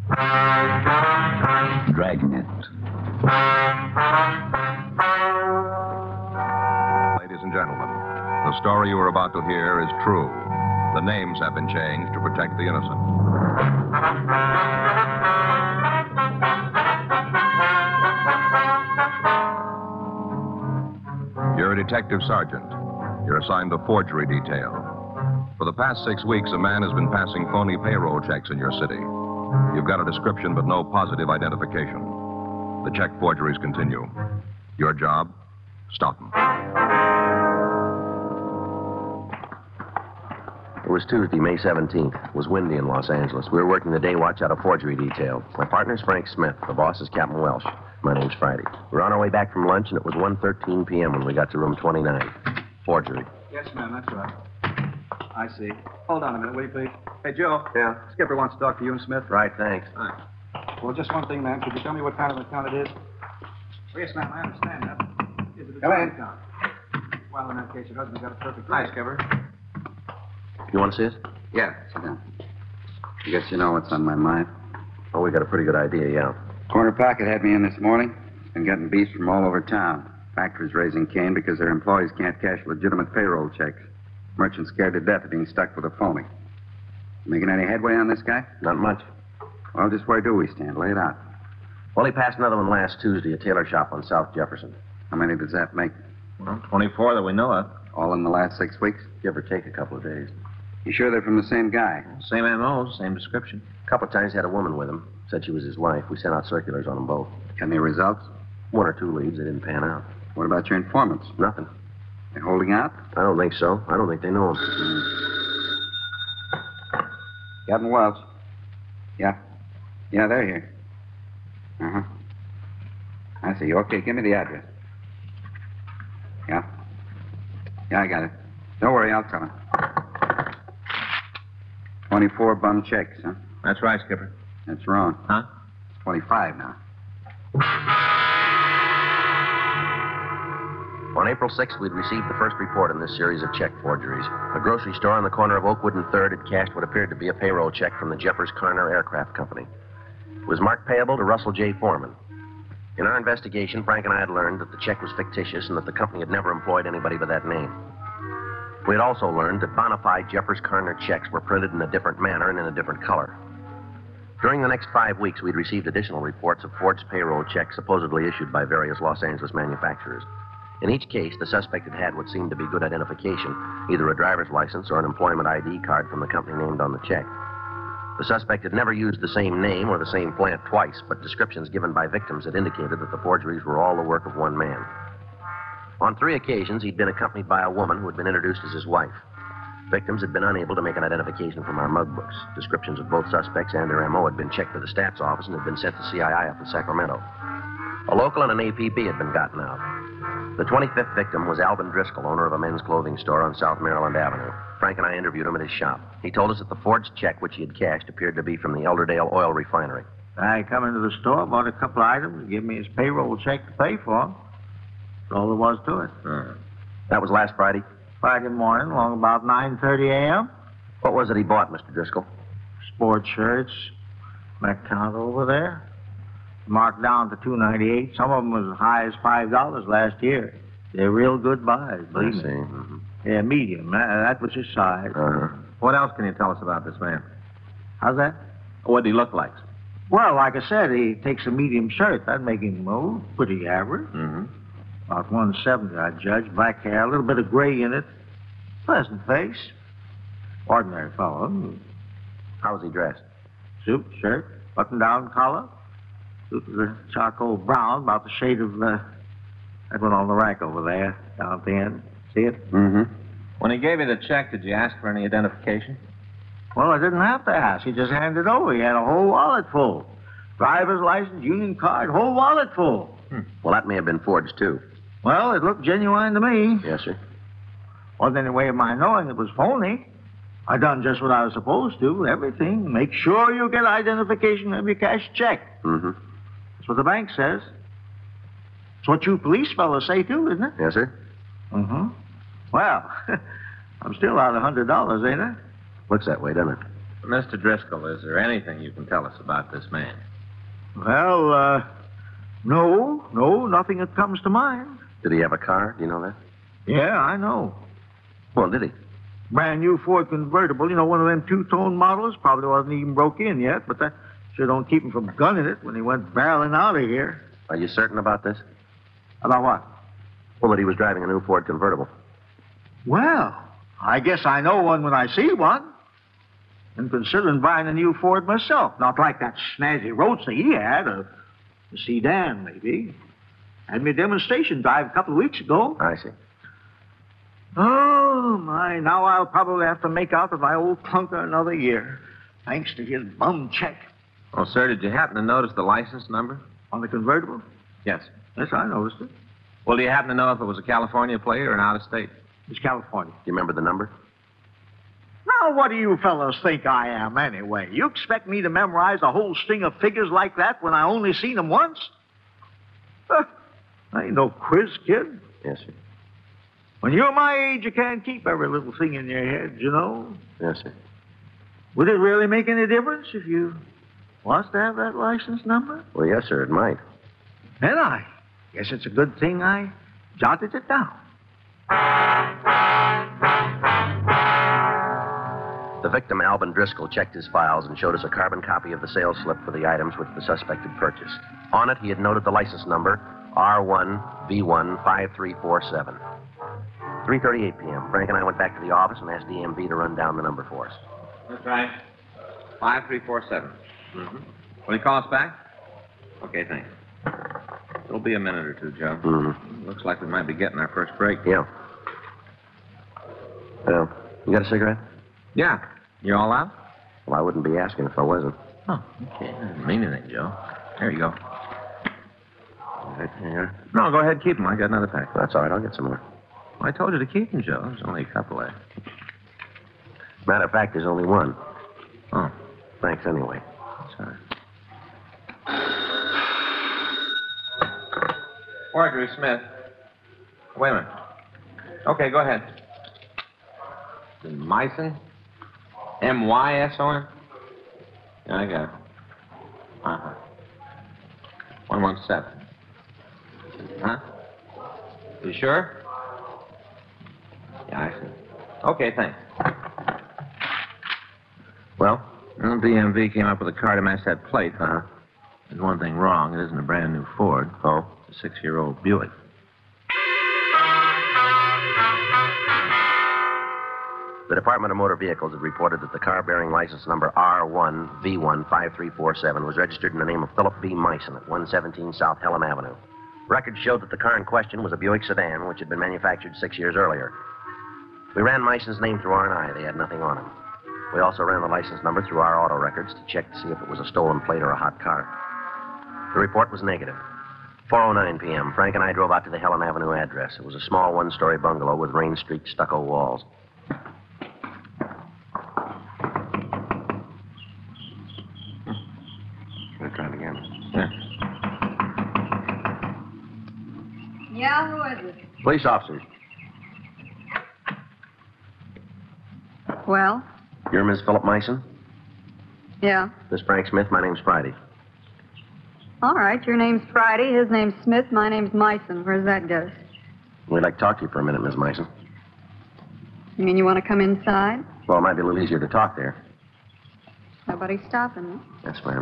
Dragnet. Ladies and gentlemen, the story you are about to hear is true. The names have been changed to protect the innocent. You're a detective sergeant. You're assigned the forgery detail. For the past 6 weeks, a man has been passing phony payroll checks in your city. You've got a description, but no positive identification. The check forgeries continue. Your job? Stop them. It was Tuesday, May 17th. It was windy in Los Angeles. We were working the day watch out of forgery detail. My partner's Frank Smith. The boss is Captain Welsh. My name's Friday. We were on our way back from lunch, and it was 1:13 p.m. when we got to room 29. Forgery. Yes, ma'am, that's right. I see. Hold on a minute, will you, please? Hey, Joe. Yeah? Skipper wants to talk to you and Smith. Right, thanks. All right. Well, just one thing, ma'am. Could you tell me what kind of account it is? Oh, yes, ma'am, I understand that. Is it a joint account? Well, in that case, your husband's got a perfect right. Hi, Skipper. You want to see it? Yeah, sit down. I guess you know what's on my mind. Oh, we got a pretty good idea, yeah. Corner Pocket had me in this morning. Been getting beefs from all over town. Factories raising Cain because their employees can't cash legitimate payroll checks. Merchants scared to death of being stuck with a phony. Making any headway on this guy? Not much. Well, just where do we stand? Lay it out. Well, he passed another one last Tuesday, a tailor shop on South Jefferson. How many does that make? Well, 24 that we know of. All in the last 6 weeks? Give or take a couple of days. You sure they're from the same guy? Same M.O., same description. A couple of times he had a woman with him. Said she was his wife. We sent out circulars on them both. Any results? 1 or 2 leads. They didn't pan out. What about your informants? Nothing. They holding out? I don't think so. I don't think they know him. Captain Welch. Yeah. Yeah, they're here. Uh-huh. I see. Okay, give me the address. Yeah. Yeah, I got it. Don't worry, I'll tell him. 24 bum checks, huh? That's right, Skipper. That's wrong. Huh? It's 25 now. On April 6th, we'd received the first report in this series of check forgeries. A grocery store on the corner of Oakwood and 3rd had cashed what appeared to be a payroll check from the Jeffers Carner Aircraft Company. It was marked payable to Russell J. Foreman. In our investigation, Frank and I had learned that the check was fictitious and that the company had never employed anybody by that name. We had also learned that bona fide Jeffers Carner checks were printed in a different manner and in a different color. During the next 5 weeks, we'd received additional reports of forged payroll checks supposedly issued by various Los Angeles manufacturers. In each case, the suspect had what seemed to be good identification, either a driver's license or an employment ID card from the company named on the check. The suspect had never used the same name or the same plant twice, but descriptions given by victims had indicated that the forgeries were all the work of one man. On 3 occasions, he'd been accompanied by a woman who had been introduced as his wife. Victims had been unable to make an identification from our mug books. Descriptions of both suspects and their M.O. had been checked to the stats office and had been sent to CII up in Sacramento. A local and an APB had been gotten out. The 25th victim was Alvin Driscoll, owner of a men's clothing store on South Maryland Avenue. Frank and I interviewed him at his shop. He told us that the forged check which he had cashed appeared to be from the Elderdale Oil Refinery. I come into the store, bought a couple of items, gave me his payroll check to pay for them. That's all there was to it. That was last Friday? Friday morning, along about 9:30 a.m. What was it he bought, Mr. Driscoll? Sports shirts, my count over there. Marked down to $2.98. Some of them was as high as $5 last year. They're real good buys, believe me. Mm-hmm. Yeah, medium. That was his size. Uh-huh. What else can you tell us about this man? How's that? What did he look like? Well, like I said, he takes a medium shirt. That'd make him, pretty average. Mm-hmm. About 170, I'd judge. Black hair, a little bit of gray in it. Pleasant face. Ordinary fellow. How was he dressed? Suit, shirt, button-down collar. Suit was a charcoal brown, about the shade of that one on the rack over there, down at the end. See it? Mm-hmm. When he gave you the check, did you ask for any identification? Well, I didn't have to ask. He just handed it over. He had a whole wallet full. Driver's license, union card, whole wallet full. Well, that may have been forged, too. Well, it looked genuine to me. Yes, sir. Wasn't any way of my knowing it was phony. I done just what I was supposed to, everything. Make sure you get identification of your cash check. Mm-hmm. That's what the bank says. It's what you police fellows say, too, isn't it? Yes, sir. Mm-hmm. Well, I'm still out $100, ain't I? Looks that way, doesn't it? Mr. Driscoll, is there anything you can tell us about this man? Well, no, nothing that comes to mind. Did he have a car? Do you know that? Yeah, I know. Well, did he? Brand new Ford convertible, one of them two-tone models. Probably wasn't even broke in yet, but that sure don't keep him from gunning it when he went barreling out of here. Are you certain about this? About what? Well, that he was driving a new Ford convertible. Well, I guess I know one when I see one. And considering buying a new Ford myself. Not like that snazzy roadster he had, a sedan, maybe. Had me a demonstration drive a couple of weeks ago. I see. Oh, my. Now I'll probably have to make out with my old clunker another year. Thanks to his bum check. Oh, sir, did you happen to notice the license number? On the convertible? Yes. Yes, I noticed it. Well, do you happen to know if it was a California plate or an out-of-state? It's California. Do you remember the number? Now, what do you fellows think I am, anyway? You expect me to memorize a whole string of figures like that when I only seen them once? I ain't no quiz kid. Yes, sir. When you're my age, you can't keep every little thing in your head, Yes, sir. Would it really make any difference if you was to have that license number? Well, yes, sir, it might. Then I guess it's a good thing I jotted it down. The victim, Alvin Driscoll, checked his files and showed us a carbon copy of the sales slip for the items which the suspect had purchased. On it, he had noted the license number R1V15347. 3:38 p.m. Frank and I went back to the office and asked DMV to run down the number for us. That's right. 5347. Mm-hmm. Will you call us back? Okay, thanks. It'll be a minute or two, Joe. Mm-hmm. Looks like we might be getting our first break. Yeah. Well, you got a cigarette? Yeah. You all out? Well, I wouldn't be asking if I wasn't. Oh, okay. That doesn't mean anything, Joe. There you go. Right here. No, go ahead, keep them. I got another pack. That's all right. I'll get some more. Well, I told you to keep them, Joe. There's only a couple left. Matter of fact, there's only one. Oh, Thanks anyway. sorry. Marjorie Smith. Wait a minute. Okay, go ahead. Myson? M-Y-S-O-N? Yeah, I got it. Uh-huh. 117. Huh? You sure? Yeah, I see. Okay, thanks. Well, DMV came up with a car to match that plate. Uh-huh. There's one thing wrong. It isn't a brand new Ford. Oh? It's a 6-year-old Buick. The Department of Motor Vehicles had reported that the car bearing license number R1V15347 was registered in the name of Philip B. Myson at 117 South Hellam Avenue. Records showed that the car in question was a Buick sedan, which had been manufactured 6 years earlier. We ran Myson's name through R&I. They had nothing on him. We also ran the license number through our auto records to check to see if it was a stolen plate or a hot car. The report was negative. 4:09 p.m., Frank and I drove out to the Hellam Avenue address. It was a small one-story bungalow with rain-streaked stucco walls. I'll try it again. Yeah. Yeah, who is it? Police officers. Well, You're Miss Philip Myson? yeah. Miss Frank Smith, my name's Friday. All right, your name's Friday, his name's Smith, my name's Myson. Where's that get us? We'd like to talk to you for a minute, Miss Myson. You mean you want to come inside? Well, it might be a little easier to talk there. Nobody's stopping me. Yes, ma'am.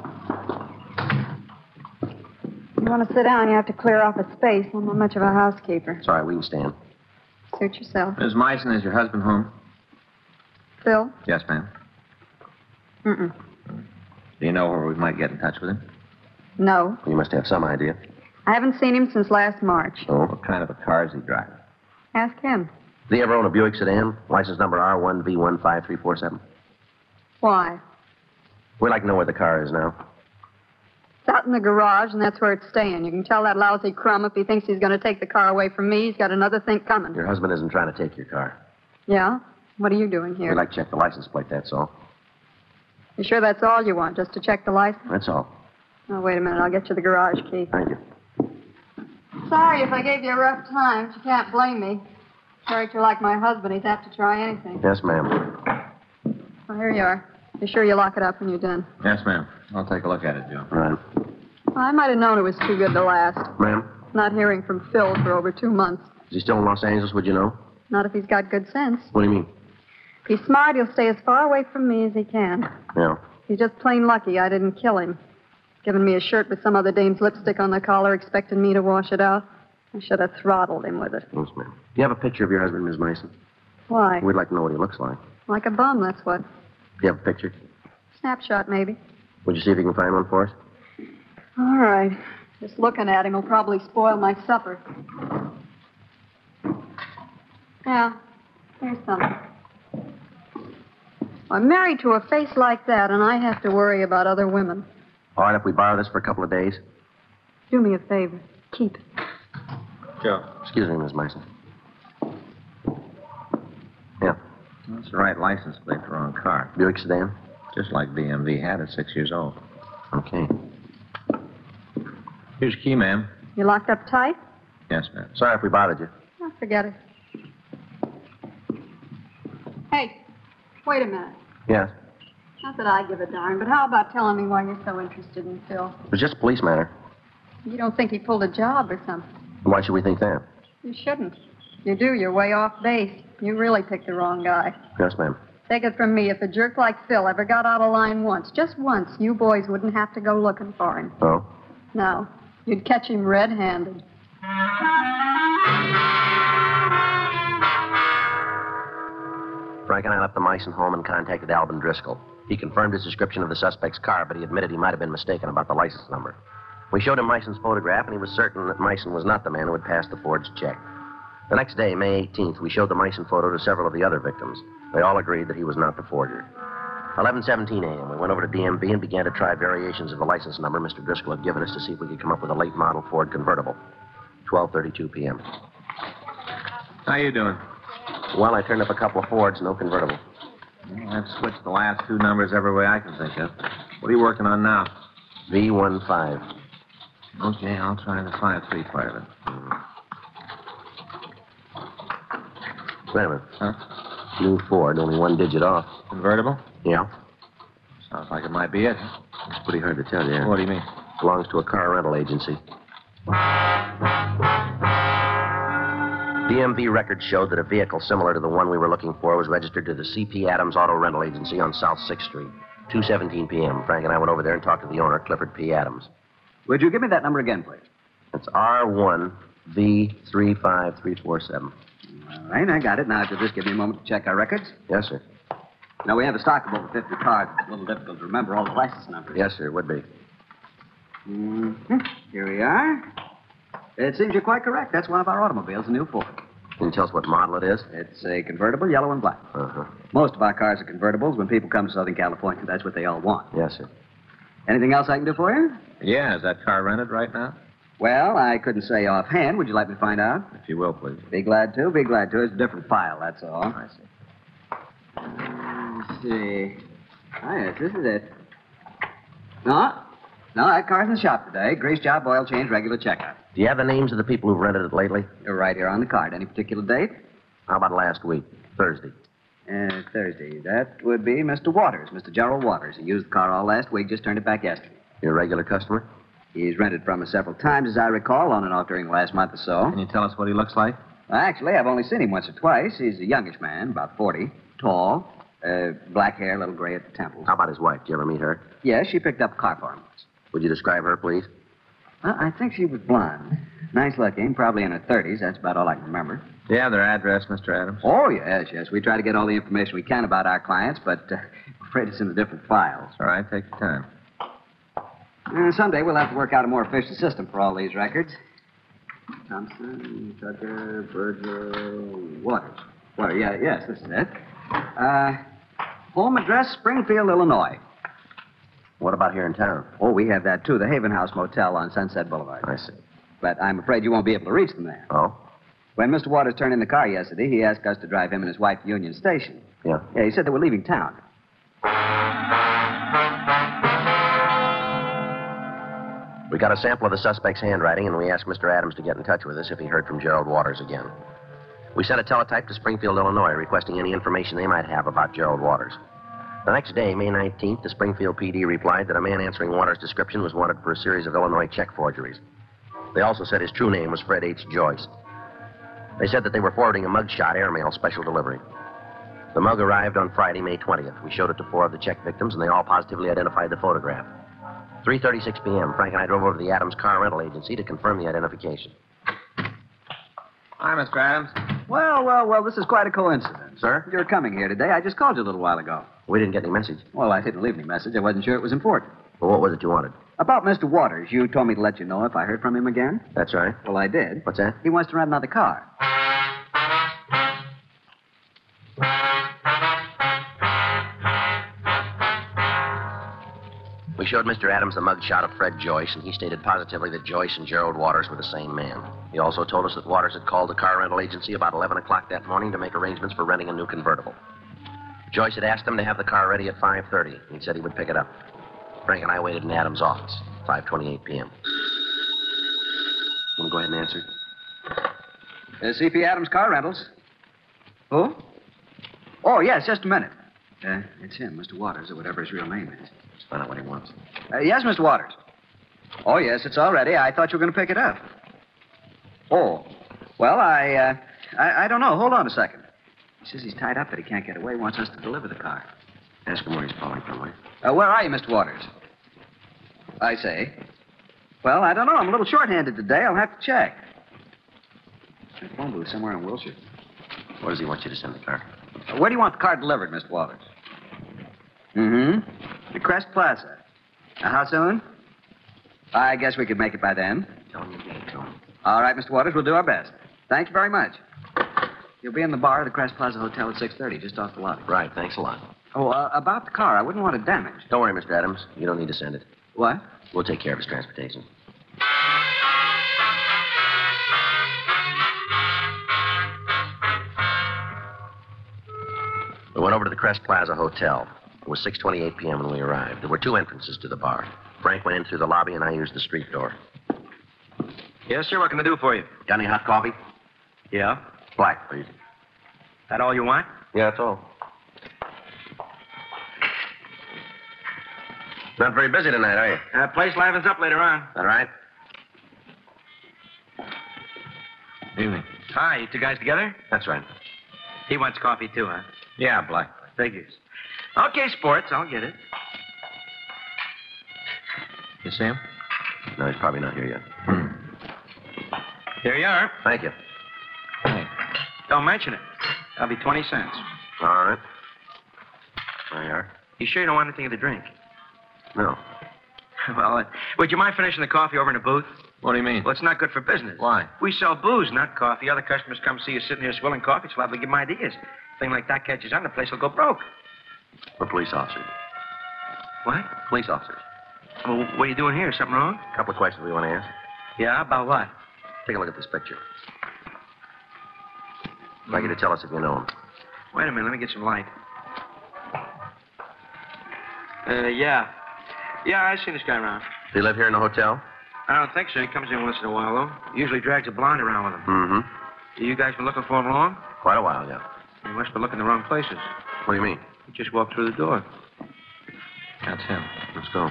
You want to sit down, you have to clear off a space. I'm not much of a housekeeper. Sorry, we can stand. Suit yourself. Miss Myson, is your husband home? Phil? Yes, ma'am. Mm-mm. Do you know where we might get in touch with him? No. You must have some idea. I haven't seen him since last March. Oh? What kind of a car is he driving? Ask him. Did he ever own a Buick sedan? License number R1V15347. Why? We'd like to know where the car is now. It's out in the garage, and that's where it's staying. You can tell that lousy crumb if he thinks he's going to take the car away from me. He's got another thing coming. Your husband isn't trying to take your car. Yeah? What are you doing here? We'd like to check the license plate, that's all. You sure that's all you want, just to check the license? That's all. Oh, wait a minute. I'll get you the garage key. Thank you. Sorry if I gave you a rough time. You can't blame me. Sorry you're like my husband. He's apt to try anything. Yes, ma'am. Well, here you are. You sure you lock it up when you're done? Yes, ma'am. I'll take a look at it, Joe. Right. Well, I might have known it was too good to last. Ma'am, Not hearing from Phil for over 2 months. is he still in Los Angeles, would you know? Not if he's got good sense. What do you mean? If he's smart, he'll stay as far away from me as he can. Yeah. He's just plain lucky I didn't kill him. Given me a shirt with some other dame's lipstick on the collar, expecting me to wash it out. I should have throttled him with it. Yes, ma'am. Do you have a picture of your husband, Miss Mason? Why? We'd like to know what he looks like. Like a bum, that's what. Do you have a picture? Snapshot, maybe. Would you see if you can find one for us? All right. Just looking at him will probably spoil my supper. Yeah, here's something. I'm married to a face like that, and I have to worry about other women. All right, if we borrow this for a couple of days. Do me a favor. Keep it. Joe. Excuse me, Miss Mason. Yeah. That's the right license plate for wrong car. Buick sedan? Just like BMV had at 6 years old. Okay. Here's your key, ma'am. You locked up tight? Yes, ma'am. Sorry if we bothered you. Oh, forget it. Hey, wait a minute. Yes. Not that I give a darn, but how about telling me why you're so interested in Phil? It was just a police matter. You don't think he pulled a job or something? Why should we think that? You shouldn't. You do, you're way off base. You really picked the wrong guy. Yes, ma'am. Take it from me, if a jerk like Phil ever got out of line once, just once, you boys wouldn't have to go looking for him. Oh? No, you'd catch him red-handed. Frank and I left the Meissen home and contacted Alvin Driscoll. He confirmed his description of the suspect's car, but he admitted he might have been mistaken about the license number. We showed him Meissen's photograph, and he was certain that Meissen was not the man who had passed the forged check. The next day, May 18th, we showed the Meissen photo to several of the other victims. They all agreed that he was not the forger. 11:17 a.m., we went over to DMV and began to try variations of the license number Mr. Driscoll had given us to see if we could come up with a late model Ford convertible. 12:32 p.m. How you doing? Well, I turned up a couple of Fords, no convertible. Well, I've switched the last two numbers every way I can think of. What are you working on now? V15. Okay, I'll try the 5-3 part of it. Wait a minute. Huh? New Ford, only one digit off. Convertible? Yeah? Sounds like it might be it. It's pretty hard to tell you. What do you mean? Belongs to a car rental agency. DMV records showed that a vehicle similar to the one we were looking for was registered to the C.P. Adams Auto Rental Agency on South 6th Street. 2:17 p.m. Frank and I went over there and talked to the owner, Clifford P. Adams. Would you give me that number again, please? It's R1V35347. All right, I got it. Now, if you'll just give me a moment to check our records. Yes, sir. Now, we have a stock of over 50 cars. It's a little difficult to remember all the license numbers. Yes, sir, it would be. Mm-hmm. Here we are. It seems you're quite correct. That's one of our automobiles, a new Ford. Can you tell us what model it is? It's a convertible, yellow and black. Uh-huh. Most of our cars are convertibles. When people come to Southern California, that's what they all want. Yes, sir. Anything else I can do for you? Yeah, is that car rented right now? Well, I couldn't say offhand. Would you like me to find out? If you will, please. Be glad to. Be glad to. It's a different file, that's all. I see. Let's see. Oh, yes, this is it. No, that car's in the shop today. Grease job, oil change, regular checkup. Do you have the names of the people who've rented it lately? They're right here on the card. Any particular date? How about last week? Thursday. Thursday. That would be Mr. Waters, Mr. Gerald Waters. He used the car all last week, just turned it back yesterday. You're a regular customer? He's rented from us several times, as I recall, on and off during the last month or so. Can you tell us what he looks like? Actually, I've only seen him once or twice. He's a youngish man, about 40, tall, black hair, a little gray at the temples. How about his wife? Did you ever meet her? Yes, she picked up a car for him once. Would you describe her, please? I think she was blonde. Nice looking, probably in her 30s. That's about all I can remember. Do you have their address, Mr. Adams? Oh, yes. We try to get all the information we can about our clients, but I'm afraid it's in the different files. All right, take your time. Someday we'll have to work out a more efficient system for all these records. Thompson, Tucker, Virgil, Waters. Yes, this is it. Home address, Springfield, Illinois. What about here in town? Oh, we have that, too. The Haven House Motel on Sunset Boulevard. I see. But I'm afraid you won't be able to reach them there. Oh? When Mr. Waters turned in the car yesterday, he asked us to drive him and his wife to Union Station. Yeah. Yeah, he said they were leaving town. We got a sample of the suspect's handwriting, and we asked Mr. Adams to get in touch with us if he heard from Gerald Waters again. We sent a teletype to Springfield, Illinois, requesting any information they might have about Gerald Waters. The next day, May 19th, the Springfield PD replied that a man answering Waters' description was wanted for a series of Illinois check forgeries. They also said his true name was Fred H. Joyce. They said that they were forwarding a mugshot airmail special delivery. The mug arrived on Friday, May 20th. We showed it to 4 of the check victims, and they all positively identified the photograph. 3:36 p.m., Frank and I drove over to the Adams Car Rental Agency to confirm the identification. Hi, Mr. Adams. Well, this is quite a coincidence. Sir? You're coming here today. I just called you a little while ago. We didn't get any message. Well, I didn't leave any message. I wasn't sure it was important. Well, what was it you wanted? About Mr. Waters, you told me to let you know if I heard from him again. That's right. Well, I did. What's that? He wants to rent another car. We showed Mr. Adams the mugshot of Fred Joyce, and he stated positively that Joyce and Gerald Waters were the same man. He also told us that Waters had called the car rental agency about 11 o'clock that morning to make arrangements for renting a new convertible. Joyce had asked him to have the car ready at 5:30, and he said he would pick it up. Frank and I waited in Adams' office, 5:28 p.m. Want to go ahead and answer? C.P. Adams Car Rentals. Who? Oh, yes, just a minute. It's him, Mr. Waters, or whatever his real name is. Let's find out what he wants. Yes, Mr. Waters. Oh, yes, it's all ready. I thought you were going to pick it up. Oh, well, I don't know. Hold on a second. He says he's tied up, that he can't get away. He wants us to deliver the car. Ask him where he's calling from, will you? Where are you, Mr. Waters? I say. Well, I don't know. I'm a little short-handed today. I'll have to check. The phone booth somewhere in Wilshire. Where does he want you to send the car? Where do you want the car delivered, Mr. Waters? The Crest Plaza. How soon? I guess we could make it by then. Tell him you gave it to him. All right, Mr. Waters, we'll do our best. Thank you very much. You'll be in the bar of the Crest Plaza Hotel at 6:30, just off the lobby. Right, thanks a lot. Oh, about the car. I wouldn't want it damaged. Don't worry, Mr. Adams. You don't need to send it. What? We'll take care of his transportation. We went over to the Crest Plaza Hotel. It was 6:28 p.m. when we arrived. There were 2 entrances to the bar. Frank went in through the lobby, and I used the street door. Yes, sir. What can I do for you? Got any hot coffee? Yeah. Black, please. That all you want? Yeah, that's all. Not very busy tonight, are you? Place livens up later on. All right. Evening. Hi, you 2 guys together? That's right. He wants coffee too, huh? Yeah, Black. Figures. Okay, sports. I'll get it. You see him? No, he's probably not here yet. Here you are. Thank you. Hey, don't mention it. That'll be 20 cents. All right. There you are. You sure you don't want anything to drink? No. Well, would you mind finishing the coffee over in the booth? What do you mean? Well, it's not good for business. Why? We sell booze, not coffee. Other customers come see you sitting here swilling coffee, so liable to give them ideas. Thing like that catches on, the place will go broke. We're police officers. What? Police officers. Well, what are you doing here? Something wrong? A couple of questions we want to ask. Yeah, about what? Take a look at this picture. I'd like you to tell us if you know him. Wait a minute, let me get some light. Yeah. Yeah, I've seen this guy around. Does he live here in the hotel? I don't think so. He comes in once in a while, though. Usually drags a blonde around with him. Mm-hmm. You guys been looking for him long? Quite a while, yeah. You must be looking in the wrong places. What do you mean? He just walked through the door. That's him. Let's go.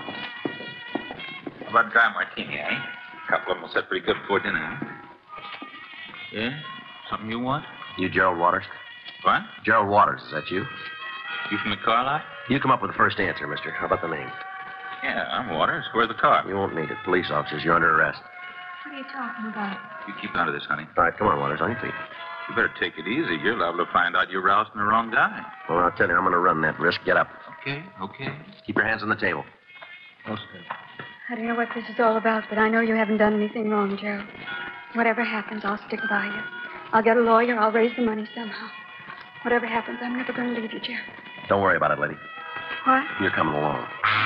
How about dry martini, eh? A couple of them will set pretty good before dinner, huh? Yeah? Something you want? You Gerald Waters? What? Gerald Waters, is that you? You from the car lot? You come up with the first answer, mister. How about the name? Yeah, I'm Waters. Where's the car? You won't need it. Police officers, you're under arrest. What are you talking about? You keep out of this, honey. All right, come on, Waters, on your feet. You better take it easy. You're liable to find out you're rousing the wrong guy. Well, I'll tell you, I'm going to run that risk. Get up. Okay, okay. Keep your hands on the table. I don't know what this is all about, but I know you haven't done anything wrong, Gerald. Whatever happens, I'll stick by you. I'll get a lawyer. I'll raise the money somehow. Whatever happens, I'm never going to leave you, Gerald. Don't worry about it, lady. What? You're coming along.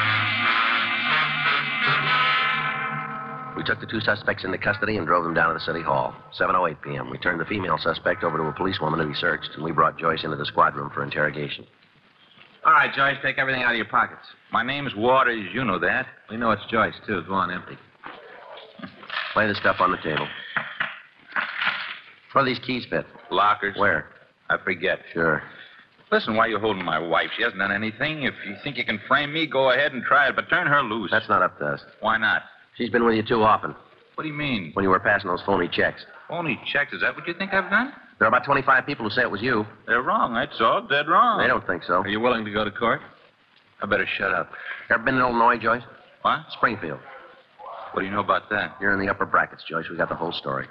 We took the 2 suspects into custody and drove them down to the city hall. 7:08 p.m. We turned the female suspect over to a policewoman to be searched, and we brought Joyce into the squad room for interrogation. All right, Joyce, take everything out of your pockets. My name's Waters. You know that. We know it's Joyce, too. Go on, empty. Lay the stuff on the table. Where do these keys fit? Lockers. Where? I forget. Sure. Listen, why are you holding my wife? She hasn't done anything. If you think you can frame me, go ahead and try it, but turn her loose. That's not up to us. Why not? She's been with you too often What do you mean? when you were passing those phony checks. Phony checks, is that what you think I've done? There are about 25 people who say it was you. They're wrong, that's all. Dead wrong. They don't think so. Are you willing to go to court? I better shut up. Ever been in Illinois, Joyce? What? Springfield. What do you know about that? You're in the upper brackets, Joyce. We got the whole story.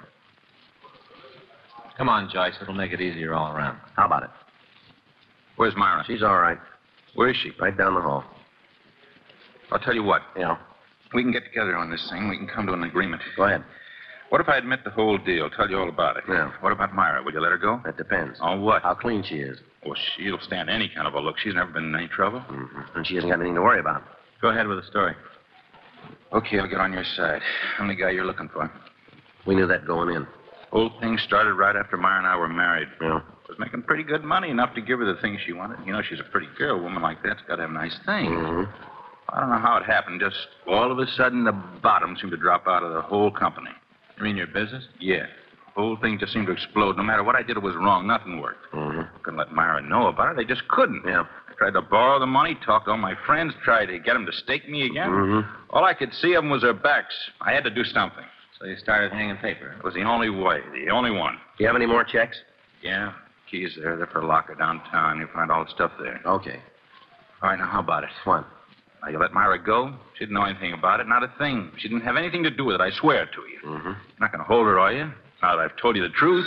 Come on, Joyce. It'll make it easier all around. How about it? Where's Myra? She's all right. Where is she? Right down the hall. I'll tell you what. Yeah. We can get together on this thing. We can come to an agreement. Go ahead. What if I admit the whole deal? Tell you all about it. Yeah. What about Myra? Will you let her go? That depends. On what? How clean she is. Well, she'll stand any kind of a look. She's never been in any trouble. Mm-hmm. And she hasn't got anything to worry about. Go ahead with the story. Okay, I'll get on your side. I'm the guy you're looking for. We knew that going in. Whole thing started right after Myra and I were married. Yeah. Was making pretty good money, enough to give her the things she wanted. You know, she's a pretty girl. A woman like that's got to have nice things. Mm-hmm. I don't know how it happened. Just all of a sudden, the bottom seemed to drop out of the whole company. You mean your business? Yeah. The whole thing just seemed to explode. No matter what I did, it was wrong. Nothing worked. Mm-hmm. Couldn't let Myra know about it. They just couldn't. Yeah. I tried to borrow the money, talked to all my friends, tried to get them to stake me again. Mm-hmm. All I could see of them was their backs. I had to do something. So you started hanging paper. It was the only way, the only one. Do you have any more checks? Yeah, keys there. They're for a locker downtown. You'll find all the stuff there. Okay. All right, now how about it? What? Now, you let Myra go? She didn't know anything about it, not a thing. She didn't have anything to do with it, I swear to you. Mm-hmm. You're not going to hold her, are you? Now that I've told you the truth.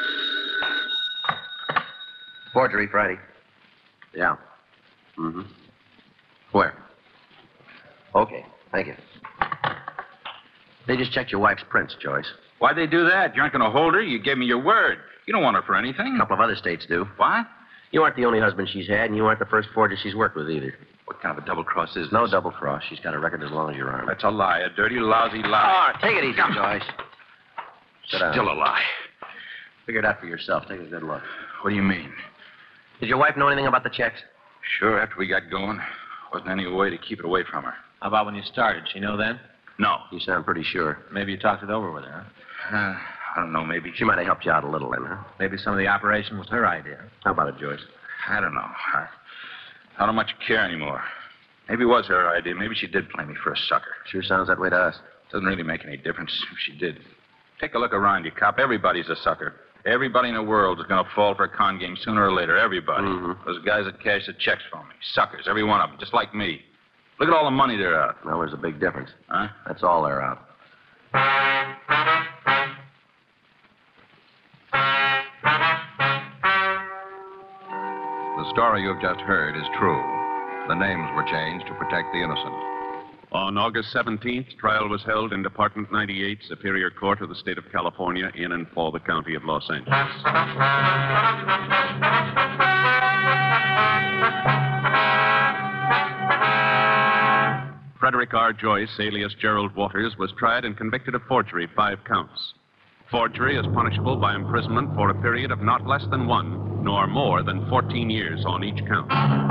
Forgery, Friday. Yeah. Mm-hmm. Where? Okay. Thank you. They just checked your wife's prints, Joyce. Why'd they do that? You aren't going to hold her. You gave me your word. You don't want her for anything. A couple of other states do. What? You aren't the only husband she's had, and you aren't the first forger she's worked with either. What kind of a double cross is this? No double cross. She's got a record as long as your arm. That's a lie. A dirty, lousy lie. Oh, take it easy, Joyce. Sit down. Still a lie. Figure it out for yourself. Take a good look. What do you mean? Did your wife know anything about the checks? Sure, after we got going, wasn't any way to keep it away from her. How about when you started? She know then? No. You sound pretty sure. Maybe you talked it over with her, huh? I don't know, maybe. She might have helped you out a little then, huh? Maybe some of the operation was her idea. How about it, Joyce? I don't know. I don't much care anymore. Maybe it was her idea. Maybe she did play me for a sucker. Sure sounds that way to us. Doesn't really make any difference if she did. Take a look around you, cop. Everybody's a sucker. Everybody in the world is going to fall for a con game sooner or later. Everybody. Mm-hmm. Those guys that cash the checks for me. Suckers, every one of them, just like me. Look at all the money they're out. Well, there's a big difference. Huh? That's all they're out. The story you've just heard is true. The names were changed to protect the innocent. On August 17th, trial was held in Department 98, Superior Court of the State of California, in and for the County of Los Angeles. Frederick R. Joyce, alias Gerald Waters, was tried and convicted of forgery, 5 counts. Forgery is punishable by imprisonment for a period of not less than 1, nor more than 14 years on each count.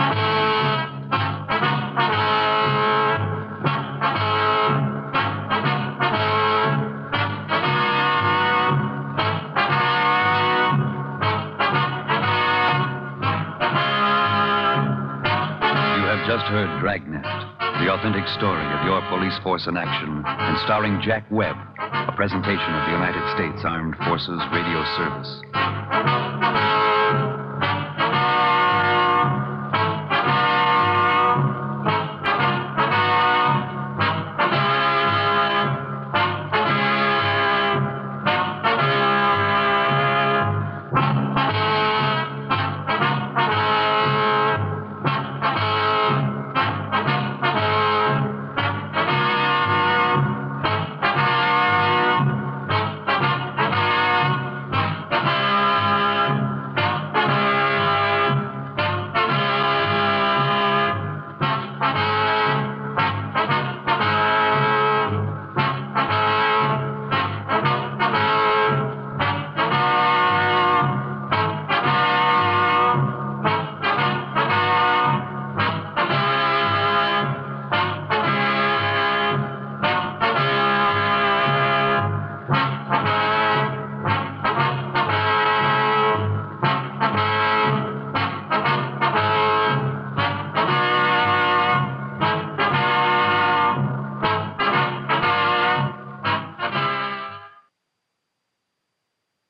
You have just heard Dragnet, the authentic story of your police force in action, and starring Jack Webb, a presentation of the United States Armed Forces Radio Service.